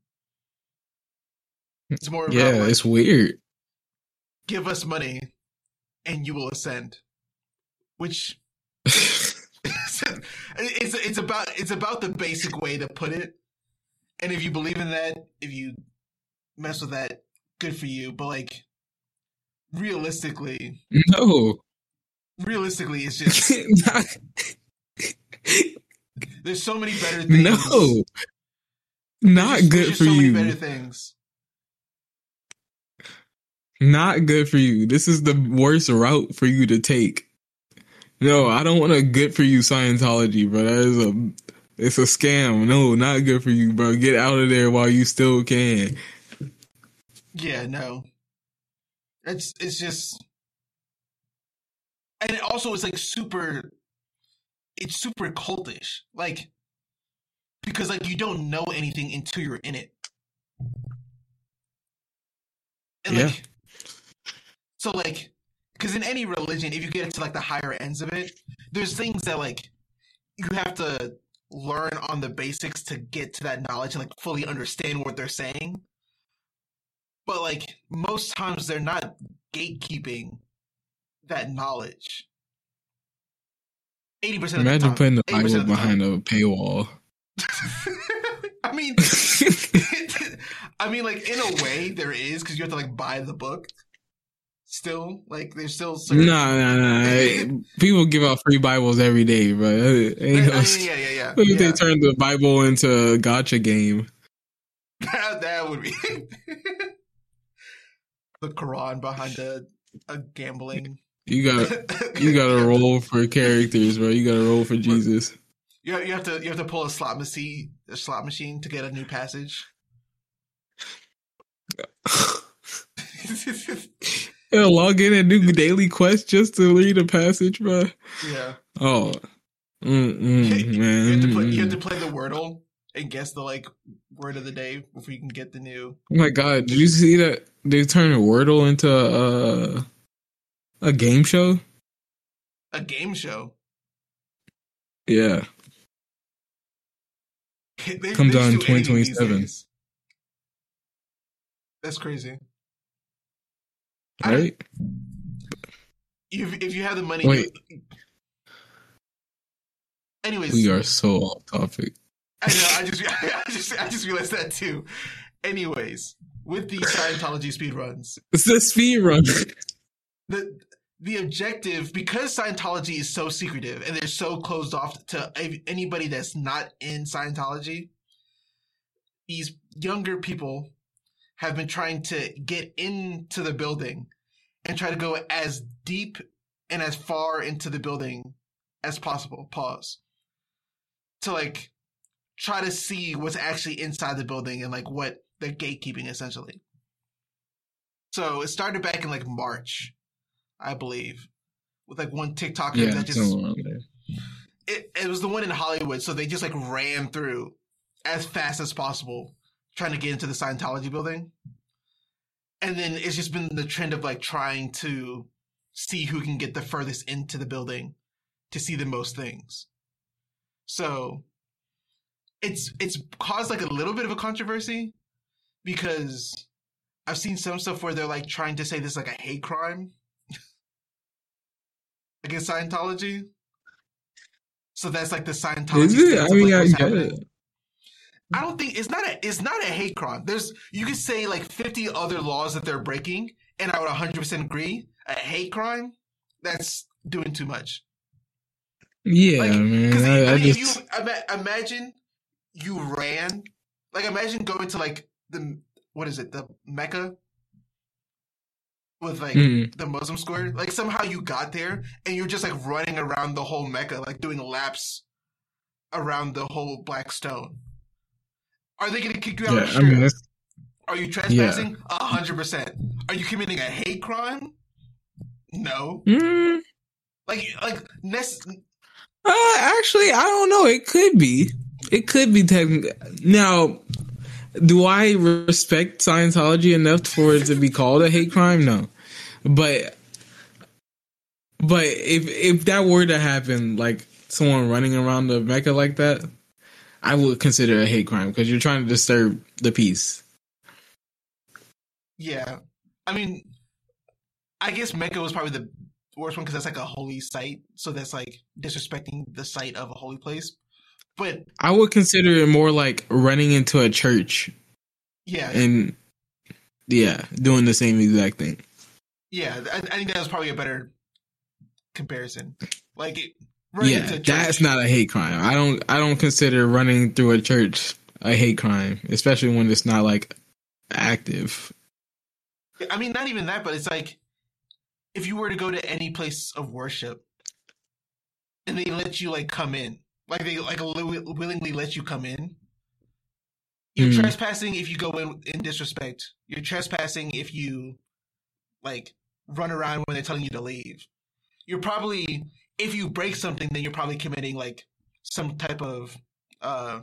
It's more about Yeah, like, it's weird. give us money and you will ascend, which it's it's about it's about the basic way to put it. And if you believe in that, if you mess with that, good for you. But like realistically, No. realistically, it's just Not- there's so many better things. no. Not There's- there's good just for so you. many better things. Not good for you. This is the worst route for you to take. No, I don't want a good for you Scientology, bro. That is a it's a scam. No, not good for you, bro. Get out of there while you still can. Yeah, no. It's it's just, and it also is like super. It's super cultish, like because like you don't know anything until you're in it, and Yeah. like so like because in any religion, if you get to like the higher ends of it, there's things that like you have to learn on the basics to get to that knowledge and like fully understand what they're saying. But like most times they're not gatekeeping that knowledge. Eighty percent of the Imagine time. putting the eighty percent Bible of the time. behind a paywall. I mean, I mean, like in a way there is because you have to like buy the book. Still, like there's still certain. Nah, nah, nah. People give out free Bibles every day, bro. Ain't I mean, no- yeah, yeah, yeah. What if yeah. they turn the Bible into a gotcha game? that, that would be the Quran behind a a gambling. You got you got to roll for characters, bro. You got to roll for Jesus. You you have to you have to pull a slot machine a slot machine to get a new passage. Yeah, log in and do daily quest just to read a passage, bro. Yeah, Oh, mm, mm, you, man. have to play, you have to play the Wordle and guess the like word of the day before you can get the new. Oh my god, did you see that they turned Wordle into a a game show? A game show. Yeah, They- Comes they out in just do anything these twenty twenty-seven. days. That's crazy. I- right. If if you have the money, Wait. you- anyways, We are so off topic. I know. I just, I just, I just realized that too. Anyways, with the Scientology speedruns, It's the speed run. the the objective, because Scientology is so secretive and they're so closed off to anybody that's not in Scientology, these younger people have been trying to get into the building and try to go as deep and as far into the building as possible. Pause. To like try to see what's actually inside the building and like what they're gatekeeping essentially. So it started back in like March, I believe, with like one TikToker Yeah, that just somewhere around there. it, it was the one in Hollywood, so they just like ran through as fast as possible trying to get into the Scientology building. And then it's just been the trend of like trying to see who can get the furthest into the building to see the most things. So it's it's caused like a little bit of a controversy because I've seen some stuff where they're like trying to say this is like a hate crime against Scientology. So that's like the Scientology. Is it? stance I of, mean, like, I what's get happening. it. I don't think it's not a it's not a hate crime. There's you could say like fifty other laws that they're breaking, and I would one hundred percent agree. A hate crime, that's doing too much. Yeah, Like, man. Because I, I I mean, if just you ima- imagine you ran, like imagine going to like the what is it, the Mecca? with like Mhm. the Muslim square. Like somehow you got there and you're just like running around the whole Mecca, like doing laps around the whole Black Stone. Are they going to kick you out? Yeah, Sure. I mean, that's, Are you trespassing? A hundred percent. Are you committing a hate crime? No. mm, Like, like, nec- uh, actually, I don't know. It could be. It could be technically. Now, do I respect Scientology enough for it to be called a hate crime? No, but but if if that were to happen, like someone running around the Mecca like that, I would consider it a hate crime because you're trying to disturb the peace. yeah. I mean, I guess Mecca was probably the worst one because that's like a holy site, so that's like disrespecting the site of a holy place. But I would consider it more like running into a church yeah, and yeah, doing the same exact thing. yeah, I, I think that was probably a better comparison. Like, it, running Yeah, into a church, that's not a hate crime. I don't. I don't consider running through a church a hate crime, especially when it's not like active. I mean, not even that, but it's like if you were to go to any place of worship and they let you like come in, like they like li- willingly let you come in. You're Mhm. trespassing if you go in in disrespect. You're trespassing if you like run around when they're telling you to leave. You're probably if you break something, then you're probably committing like some type of uh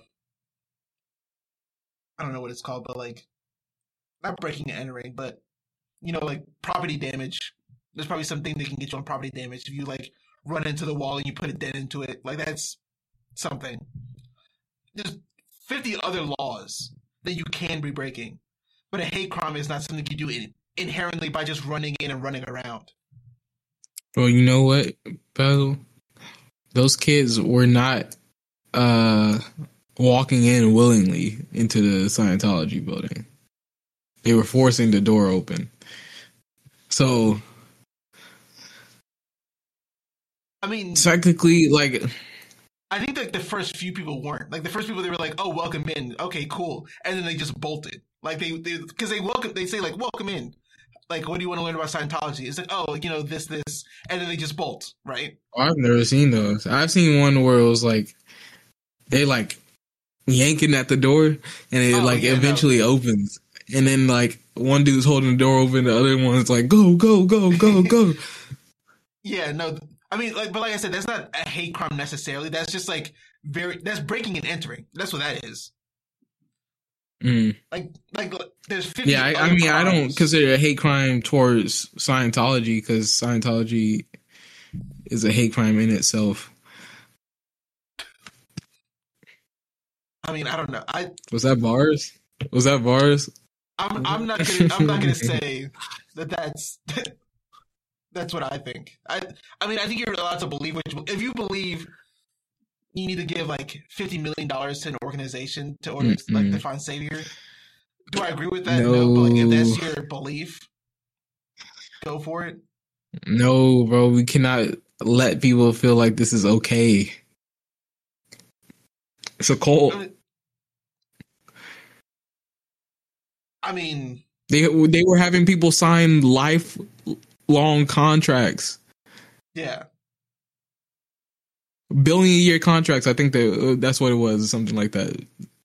I don't know what it's called, but like not breaking and entering, but you know, like property damage. There's probably something that can get you on property damage if you like run into the wall and you put a dent into it. Like that's something. There's fifty other laws that you can be breaking, but a hate crime is not something you do in, inherently by just running in and running around. Well, you know what, Basil? Those kids were not uh, walking in willingly into the Scientology building. They were forcing the door open. So I mean, technically, like, I think like the first few people weren't like the first people they were like, oh, welcome in, okay, cool, and then they just bolted. Like they they because they welcome they say like welcome in. Like, what do you want to learn about Scientology? It's like, oh, you know, this, this, and then they just bolt, right? I've never seen those. I've seen one where it was like they like yanking at the door, and it Oh, like yeah, no. eventually opens, and then like one dude's holding the door open, the other one's like go, go, go, go, go. Yeah, no, I mean, like, but like I said, that's not a hate crime necessarily. That's just like very, that's breaking and entering. That's what that is. Mm. Like, like there's fifty. Yeah, I, I other mean, I don't crimes. consider it a hate crime towards Scientology because Scientology is a hate crime in itself. I mean, I don't know. I, Was that bars? Was that bars? I'm, I'm not gonna, I'm not gonna say that that's. That's what I think. I, I mean, I think you're allowed to believe what you, if you believe you need to give like fifty million dollars to an organization to order Mm-mm. like to find savior. Do I agree with that? No. No, but like if that's your belief, go for it. No, bro, we cannot let people feel like this is okay. It's a cult. I mean, I mean They they were having people sign lifelong contracts, yeah. billion year contracts. I think that that's what it was, something like that.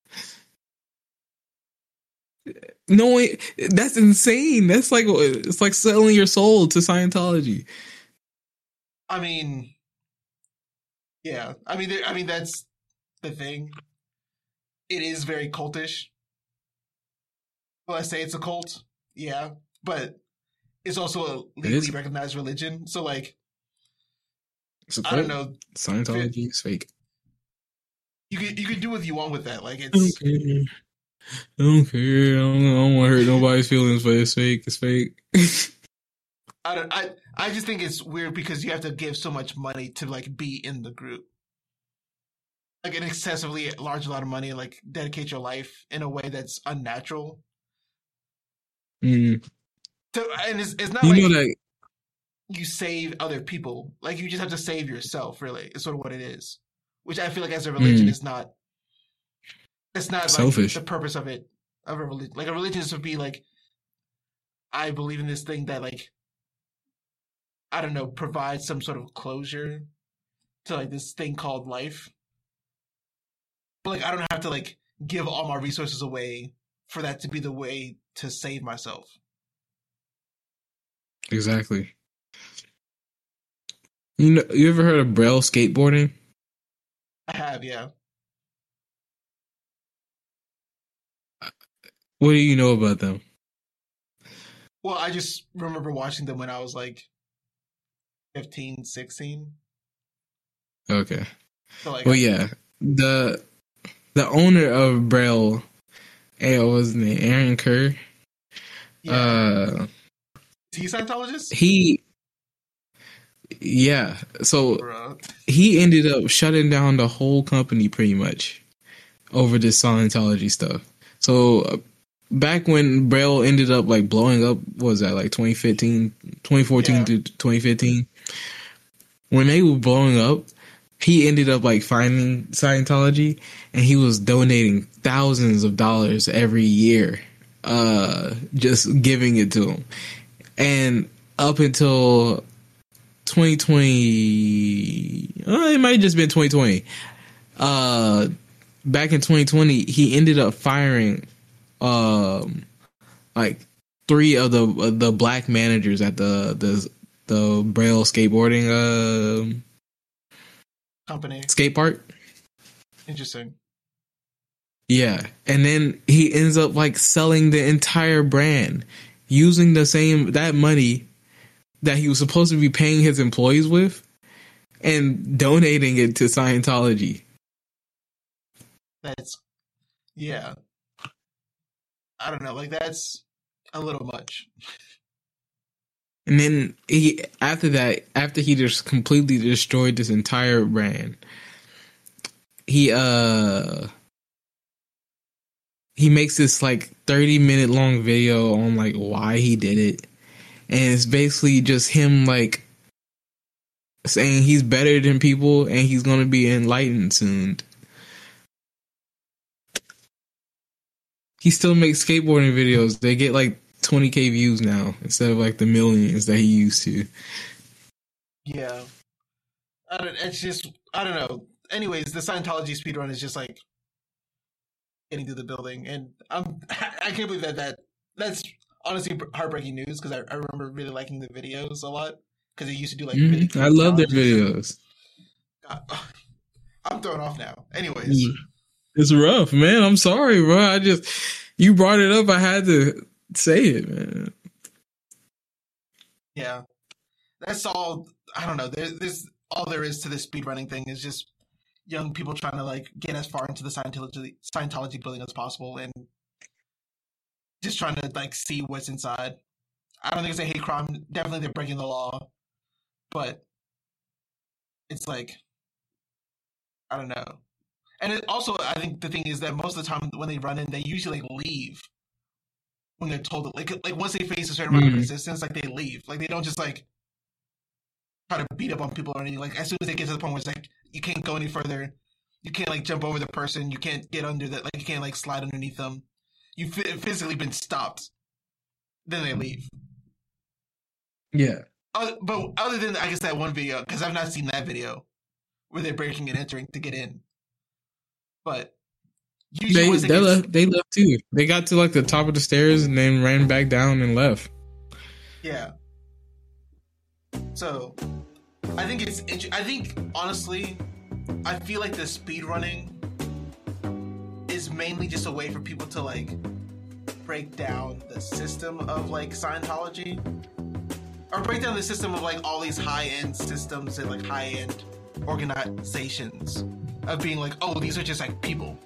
No, it- that's insane. That's like it's like selling your soul to Scientology. I mean, yeah. I mean, there- I mean that's the thing. It is very cultish. Well, I say it's a cult, yeah, but it's also a legally is. recognized religion. So, like, It's a I don't cult. know. Scientology is fake. You can you can do what you want with that. Like, I don't it's care. I don't care. I don't, I don't want to hurt nobody's feelings, but it's fake. It's fake. I don't I I just think it's weird because you have to give so much money to like be in the group, like an excessively large amount of money, and, like dedicate your life in a way that's unnatural. Mm. So, and it's it's not You like know that you save other people. Like you just have to save yourself. Really, is sort of what it is. Which I feel like as a religion Mm. is not. It's not like Selfish. the purpose of it of a religion. Like a religion is to be like, I believe in this thing that like I don't know, provide some sort of closure to like this thing called life. But like I don't have to like give all my resources away for that to be the way to save myself. Exactly. You know, you ever heard of Braille skateboarding? I have, yeah. What do you know about them? Well, I just remember watching them when I was like fifteen, sixteen. Okay. So like, Well, yeah, the the owner of Braille, eh, what was his name? Aaron Kerr. yeah. Uh, Is he a Scientologist? he, yeah. So Bro. he ended up shutting down the whole company pretty much over this Scientology stuff. So uh, back when Braille ended up like blowing up, what was that like twenty fifteen, twenty fourteen Yeah. to twenty fifteen? When they were blowing up, he ended up like finding Scientology and he was donating thousands of dollars every year, uh, just giving it to them. And up until twenty twenty, oh, it might have just been twenty twenty. Uh, back in twenty twenty, he ended up firing, um, like three of the of the black managers at the the the Braille skateboarding uh, Company. skate park. Interesting. Yeah, and then he ends up like selling the entire brand using the same that money that he was supposed to be paying his employees with and donating it to Scientology. That's, yeah. I don't know. Like, that's a little much. And then he, after that, after he just completely destroyed this entire brand, he uh he makes this like thirty minute long video on like why he did it, and it's basically just him like saying he's better than people and he's gonna be enlightened soon. He still makes skateboarding videos. They get like twenty K views now instead of like the millions that he used to. Yeah. I don't, it's just, I don't know. Anyways, the Scientology speedrun is just like getting to the building. And I'm, I can't believe that, that that's honestly heartbreaking news because I, I remember really liking the videos a lot because they used to do like really Mhm. I cool love their challenges. videos. God, I'm thrown off now. Anyways, It's rough, man. I'm sorry, bro. I just, you brought it up. I had to say it, man. yeah. That's all, I don't know. There, there's all there is to this speedrunning thing is just young people trying to like get as far into the Scientology, Scientology building as possible and just trying to like see what's inside. I don't think it's a hate crime. Definitely they're breaking the law. But it's like, I don't know. And it also, I think the thing is that most of the time when they run in, they usually like leave when they're told that, like, like once they face a certain amount of Mhm. resistance, like they leave. Like they don't just like try to beat up on people or anything. Like as soon as they get to the point where it's like you can't go any further, you can't like jump over the person, you can't get under that, like you can't like slide underneath them. You've physically been stopped. Then they leave. Yeah. Other, but other than I guess that one video, because I've not seen that video where they're breaking and entering to get in. But usually They once they they get, left, they left too. They got to like the top of the stairs and then ran back down and left. yeah. So I think it's. int- I think honestly, I feel like the speed running is mainly just a way for people to like break down the system of like Scientology, or break down the system of like all these high end systems and like high end organizations of being like, oh, these are just like people.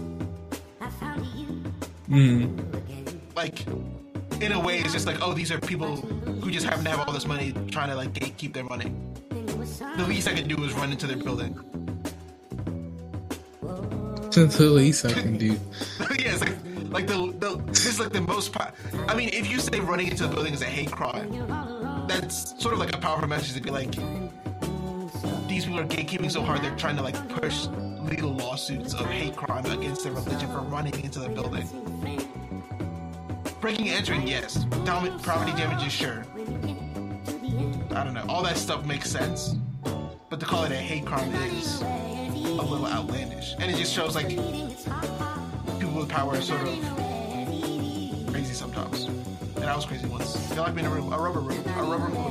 Mm. Like, in a way, it's just like, oh, these are people who just happen to have all this money trying to like gatekeep their money. The least I could do is run into their building. That's the least I can do. Yeah, it's like, like the, the this is like the most. Po- I mean, if you say running into the building is a hate crime, that's sort of like a powerful message to be like, these people are gatekeeping so hard they're trying to like push legal lawsuits of hate crime against their religion for running into the building. Breaking and entering, yes. Dam- property damages, sure. I don't know. All that stuff makes sense, but to call it a hate crime is a little outlandish, and it just shows like people with power are sort of crazy sometimes. And I was crazy once. I feel like being a, a rubber room, a rubber